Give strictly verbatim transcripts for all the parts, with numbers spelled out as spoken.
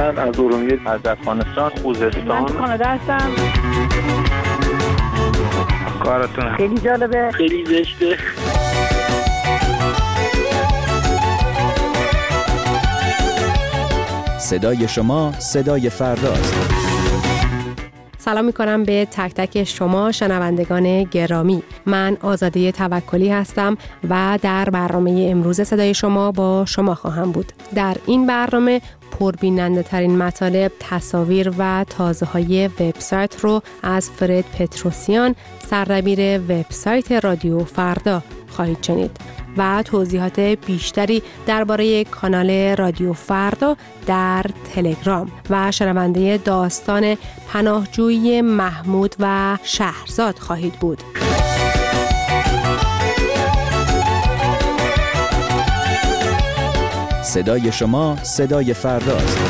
من از ارومیه، از افغانستان، خوزستان. من کانادا هستم. کارتون خیلی جالبه، خیلی زشته. صدای شما صدای فرداست. سلام میکنم به تک تک شما شنوندگان گرامی. من آزاده توکلی هستم و در برنامه امروز صدای شما با شما خواهم بود. در این برنامه پربیننده ترین مطالب، تصاویر و تازه های وبسایت رو از فرد پتروسیان، سردبیر وبسایت رادیو فردا خواهید شنید و توضیحات بیشتری درباره کانال رادیو فردا در تلگرام و شنونده داستان پناهجویی محمود و شهرزاد خواهید بود. صدای شما صدای فرداست.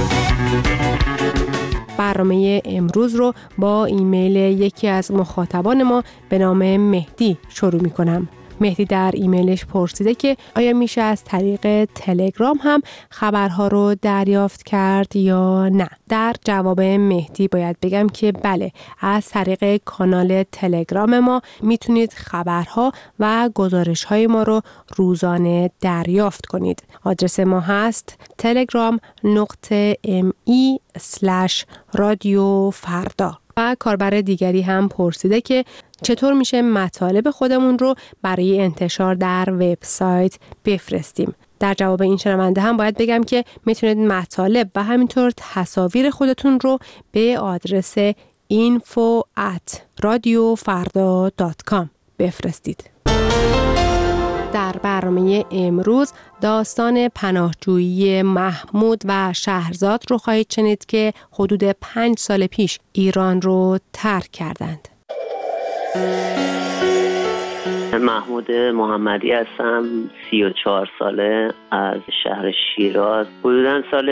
برنامه امروز رو با ایمیل یکی از مخاطبان ما به نام مهدی شروع می کنم. مهدی در ایمیلش پرسیده که آیا میشه از طریق تلگرام هم خبرها رو دریافت کرد یا نه. در جواب مهدی باید بگم که بله، از طریق کانال تلگرام ما میتونید خبرها و گزارش‌های ما رو روزانه دریافت کنید. آدرس ما هست تلگرام نقطه ام ای اسلش رادیو فردا. و کاربر دیگری هم پرسیده که چطور میشه مطالب خودمون رو برای انتشار در وبسایت بفرستیم. در جواب این شنونده هم باید بگم که میتونید مطالب و همینطور تصاویر خودتون رو به آدرس اینفو ات رادیو فردا دات کام بفرستید. در برنامه امروز داستان پناهجویی محمود و شهرزاد رو خواهید شنید که حدود پنج سال پیش ایران رو ترک کردند. محمود محمدی هستم، سی و چهار ساله، از شهر شیراز. حدوداً سال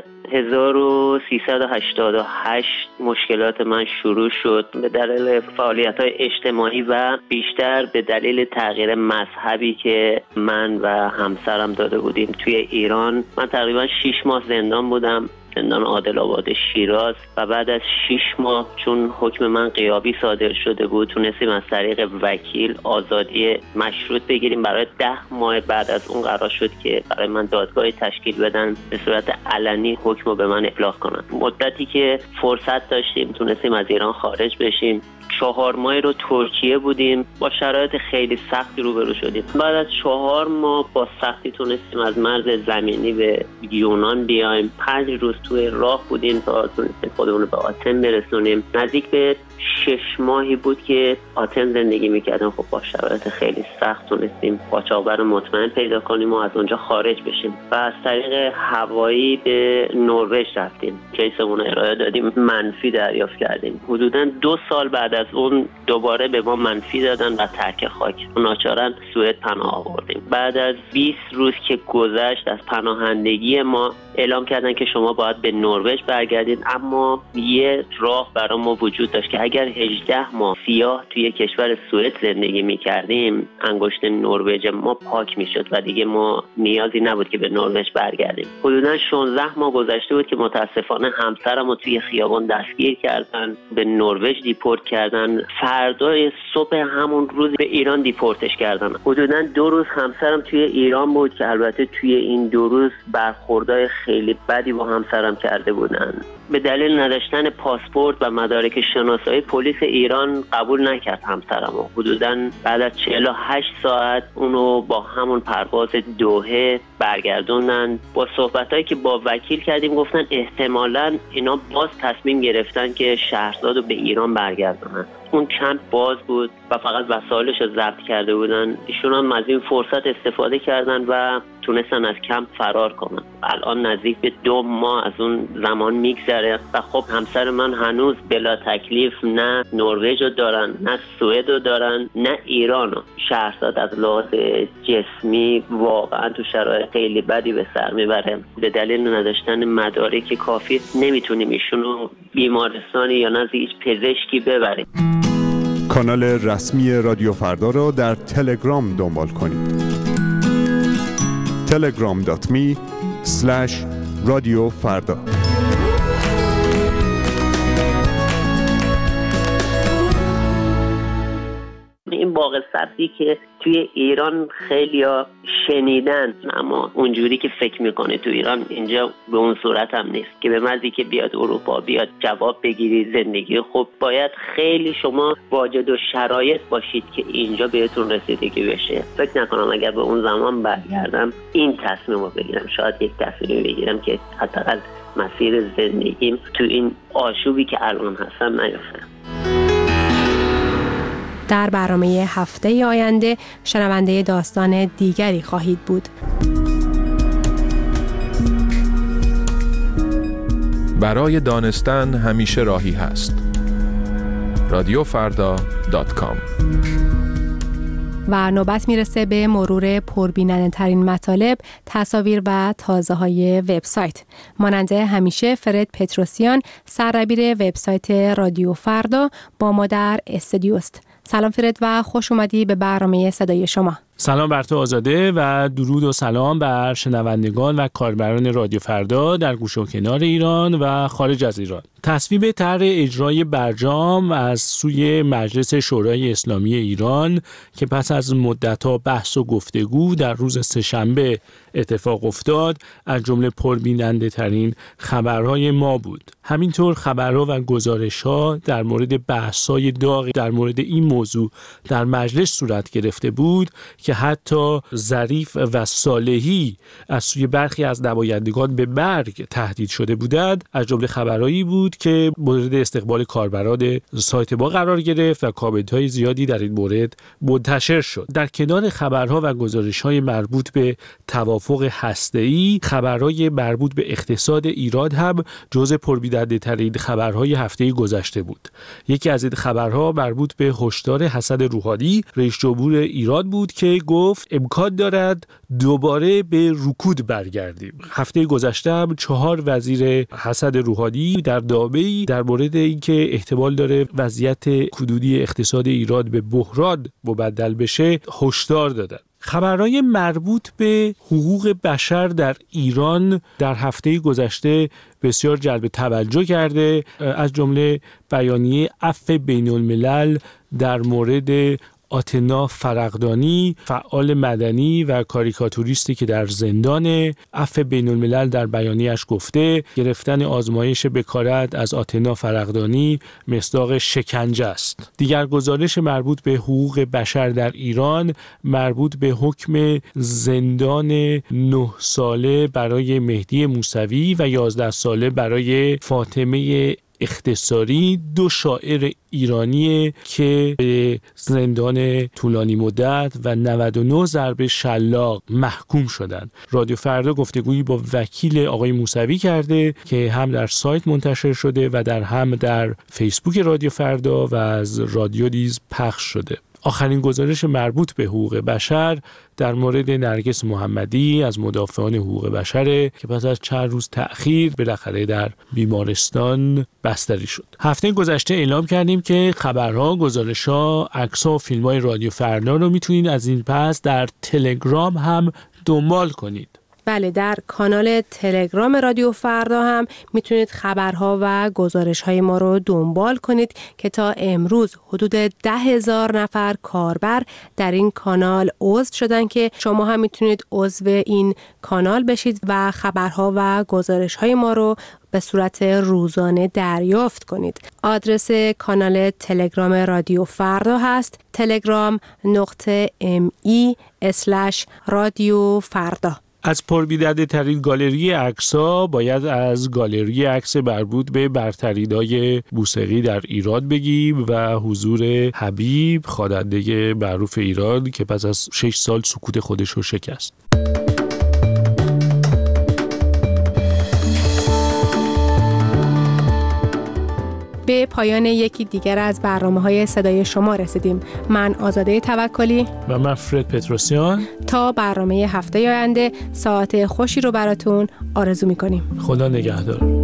هزار و سیصد و هشتاد و هشت مشکلات من شروع شد به دلیل فعالیت‌های اجتماعی و بیشتر به دلیل تغییر مذهبی که من و همسرم داده بودیم توی ایران. من تقریباً شش ماه زندان بودم، زندان عادل آباد شیراز، و بعد از شش ماه چون حکم من غیابی صادر شده بود تونستیم از طریق وکیل آزادی مشروط بگیریم. برای ده ماه بعد از اون قرار شد که برای من دادگاهی تشکیل بدن به صورت علنی حکم رو به من ابلاغ کنن. مدتی که فرصت داشتیم تونستیم از ایران خارج بشیم. چهار ماه رو ترکیه بودیم، با شرایط خیلی سختی روبرو شدیم. بعد از چهار ماه با سختی تونستیم از مرز زمینی به یونان بیایم. پنج روز توی راه بودیم تا تونستیم خودمون رو به آتن برسونیم. نزدیک به شش ماهی بود که آتن زندگی میکردیم. خب با شرایط خیلی سخت تونستیم قاچاقبر مطمئن پیدا کنیم و از اونجا خارج بشیم و از طریق هوایی به نروژ رفتیم. کیسمون رو ارائه دادیم، منفی دریافت کردیم. حدوداً دو سال بعد از اون دوباره به ما منفی دادن و ترک خاک. ناچارا سوئد پناه آوردیم. بعد از بیست روز که گذشت از پناهندگی ما اعلام کردن که شما باید به نروژ برگردید، اما یه راه برای ما وجود داشت که اگر هجده ماه سیاه توی کشور سوئد زندگی می‌کردیم انگشت نروژ ما پاک می‌شد و دیگه ما نیازی نبود که به نروژ برگردیم. حدوداً شانزده ماه گذشته بود که متاسفانه همسرم رو توی خیابان دستگیر کردن، به نروژ دیپورت کردن. فردای صبح همون روز به ایران دیپورتش کردن. حدوداً دو روز همسرم توی ایران بود که البته توی این دو روز برخوردهای خیلی بدی با همسرم کرده بودن. به دلیل نداشتن پاسپورت و مدارک شناسایی پلیس ایران قبول نکرد همسرمو. حدوداً بعد از چهل و هشت ساعت اونو با همون پرواز دوحه برگردوندن. با صحبتایی که با وکیل کردیم گفتن احتمالاً اینا باز تصمیم گرفتن که شهرزادو به ایران برگردونن. اون کمپ باز بود و فقط وسایلش رو ضبط کرده بودن. ایشون هم از این فرصت استفاده کردن و تونستن از کمپ فرار کنن. الان نزدیک به دو ماه از اون زمان میگذره و خب همسر من هنوز بلا تکلیف نه نروژ رو دارن، نه سوئد رو دارن، نه ایران رو. شهرزاد از لحاظ جسمی واقعا تو شرایط خیلی بدی به سر میبره. به دلیل نداشتن مدارک کافی نمیتونیم ایشون رو بیمارستانی یا نزد هیچ پزشکی ببریم. کانال رسمی رادیو فردا را در تلگرام دنبال کنید. تلگرام دات می اسلش رادیو فردا. واقع سبزی که توی ایران خیلیا شنیدن، اما اونجوری که فکر میکنه تو ایران اینجا به اون صورت هم نیست که به مزی که بیاد اروپا بیاد جواب بگیری زندگی خوب. باید خیلی شما واجد و شرایط باشید که اینجا بهتون رسیدگی بشه. فکر نکنم اگر به اون زمان برگردم این تصمیم رو بگیرم. شاید یک تصمیم بگیرم که حداقل مسیر زندگیم تو این آشوبی که الان هستم نیفته. در برنامه هفته آینده شنونده داستان دیگری خواهید بود. برای دانستن همیشه راهی هست. رادیو فردا دات کام. و نوبت میرسه به مرور پربیننده ترین مطالب، تصاویر و تازه های وبسایت. مانند همیشه فرد پتروسیان، سردبیر وبسایت رادیو فردا، با ما در استودیوست. سلام فرد و خوش اومدی به برنامه صدای شما. سلام بر تو آزاده و درود و سلام بر شنوندگان و کاربران رادیو فردا در گوشه و کنار ایران و خارج از ایران. تصویب طرح اجرای برجام از سوی مجلس شورای اسلامی ایران که پس از مدت‌ها بحث و گفتگو در روز سه‌شنبه اتفاق افتاد، از جمله پربیننده ترین خبرهای ما بود. همینطور خبرها و گزارش‌ها در مورد بحث‌های داغ در مورد این موضوع در مجلس صورت گرفته بود که حتی ظریف و صالحی از سوی برخی از نمایندگان به مرگ تهدید شده بودند. از جمله خبرهایی بود که مورد استقبال کاربران سایت ما قرار گرفت و کامنت‌های زیادی در این مورد منتشر شد. در کنار خبرها و گزارش‌های مربوط به توافق هسته‌ای، خبرهای مربوط به اقتصاد ایران هم جزء پربیننده‌ترین خبرهای هفته گذشته بود. یکی از این خبرها مربوط به هشدار حسن روحانی، رئیس جمهور ایران بود که گفت امکان دارد دوباره به رکود برگردیم. هفته گذشته هم چهار وزیر حسن روحانی در نامه‌ای در مورد اینکه احتمال داره وضعیت کدودی اقتصاد ایران به بحران مبدل بشه هشدار دادند. خبرهای مربوط به حقوق بشر در ایران در هفته گذشته بسیار جلب توجه کرده، از جمله بیانیه عفو بین الملل در مورد آتنا فرقدانی، فعال مدنی و کاریکاتوریستی که در زندان. عفو بین الملل در بیانیه‌اش گفته گرفتن آزمایش بکارت از آتنا فرقدانی مصداق شکنجه است. دیگر گزارش مربوط به حقوق بشر در ایران مربوط به حکم زندان نه ساله برای مهدی موسوی و یازده ساله برای فاطمه اختصاری، دو شاعر ایرانی که به زندان طولانی مدت و نود و نه ضرب شلاق محکوم شدند. رادیو فردا گفتگویی با وکیل آقای موسوی کرده که هم در سایت منتشر شده و در هم در فیسبوک رادیو فردا و از رادیو نیز پخش شده. آخرین گزارش مربوط به حقوق بشر در مورد نرگس محمدی از مدافعان حقوق بشره که پس از چند روز تأخیر بالاخره در بیمارستان بستری شد. هفته گذشته اعلام کردیم که خبرها، گزارش‌ها، عکس‌ها و فیلم‌های رادیو فردا رو میتونید از این پس در تلگرام هم دنبال کنید. بله، در کانال تلگرام رادیو فردا هم میتونید خبرها و گزارش‌های ما رو دنبال کنید که تا امروز حدود ده هزار نفر کاربر در این کانال عضو شدن که شما هم میتونید عضو این کانال بشید و خبرها و گزارش‌های ما رو به صورت روزانه دریافت کنید. آدرس کانال تلگرام رادیو فردا هست تلگرام نقطه ام ای اسلش رادیو فردا. از پربیننده ترین گالری عکس‌ها باید از گالری عکس مربوط به برترین‌های موسیقی در ایران بگیم و حضور حبیب، خواننده معروف ایران که پس از شش سال سکوت خودش رو شکست. به پایان یکی دیگر از برنامه‌های صدای شما رسیدیم. من آزاده توکلی و من فرد پتروسیان تا برنامه هفته آینده ساعت خوشی رو براتون آرزو می‌کنیم. خدا نگهدار.